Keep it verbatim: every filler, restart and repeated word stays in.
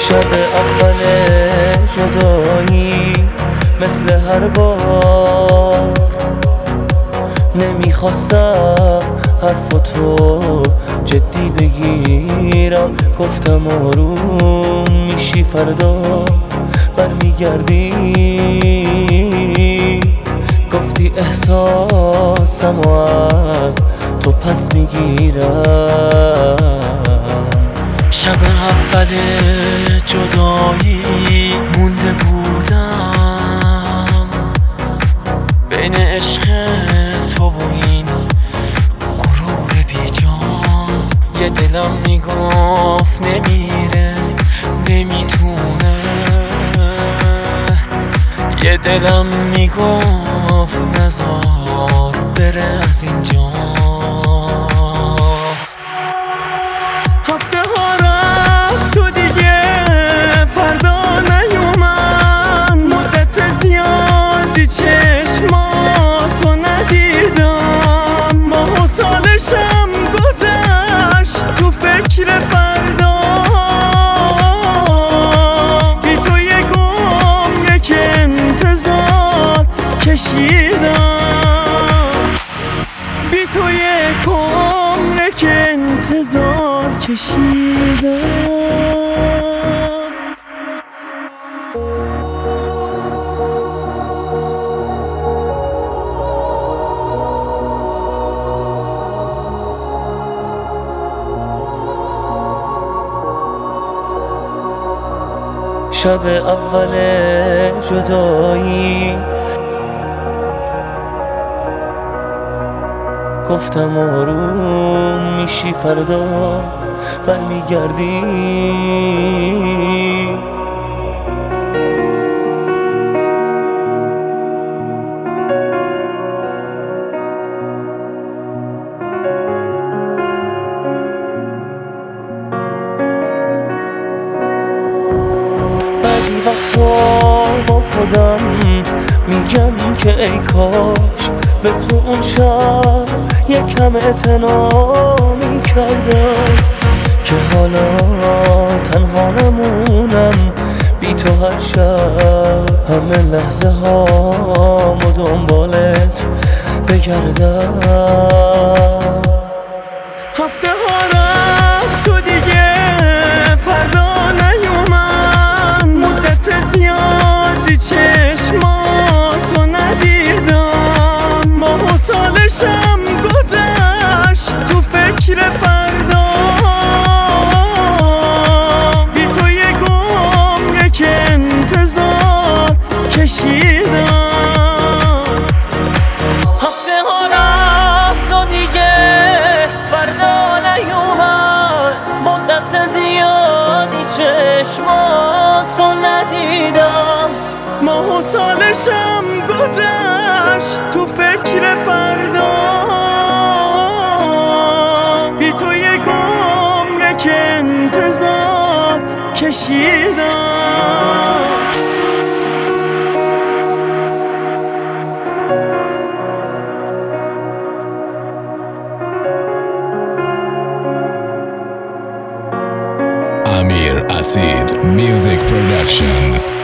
شب اول جدایی مثل هر بار نمیخواستم حرفتو جدی بگیرم، گفتم آروم میشی فردا برمیگردی. گفتی احساسمو از تو پس میگیرم. شب اول جدایی مونده بودم بین عشق تو و این غرور بیجان. یه دلم میگفت نمیره نمیتونه، یه دلم میگفت نزار بره از اینجا. سالشم گذشت تو فکر فردا، بی تو یک عمره که انتظار کشیدم، بی تو یک عمره که انتظار کشیدم. شب اول جدایی گفتم آروم میشی فردا برمیگردی. بعضی وقتا با خودم میگم که ای کاش به تو اون شب یکم اعتنا میکردم، که حالا تنها نمونم بی تو هر شب همه لحظه هامو دنبالت بگردم. هفته ها رفت و دیگه فردا نیومد، مدت زیادی چشماتو ندیدم، ماه و سالشم گذشت تو فکر فردا، بی تو یک عمره که انتظار کشیدم. چشماتو ندیدم، ماه و سالشم گذشت تو فکر فردا، بی تو یک عمره که انتظار کشیدم. Amir Acid Music Production.